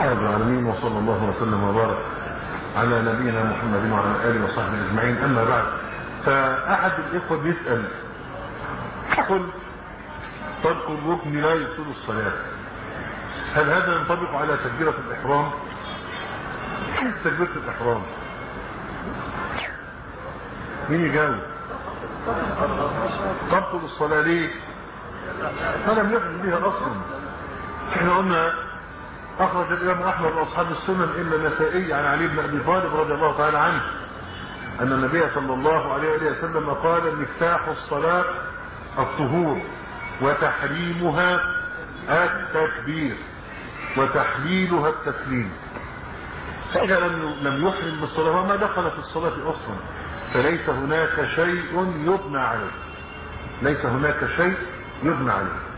رب العالمين، وصلى الله وسلم وبارك على نبينا محمد وعلى آله وصحبه أجمعين. أما بعد، فأحد الإخوة بيسأل قل ترك الركن لا يبطل الصلاة، هل هذا ينطبق على تكبيرة الإحرام؟ تكبيرة الإحرام مين يجاوب؟ تبطل الصلاة ليه؟ فلم يحدث بها أصلا. احنا قلنا أخرج الإمام أحمد وأصحاب السنن إلا النسائي عن علي بن أبي طالب رضي الله تعالى عنه أن النبي صلى الله عليه وسلم قال: مفتاح الصلاة الطهور وتحريمها التكبير وتحليلها التسليم. فإذا لم يحرم بالصلاة وما دخل في الصلاة أصلا، فليس هناك شيء يبنى عليه، ليس هناك شيء يبنى عليه.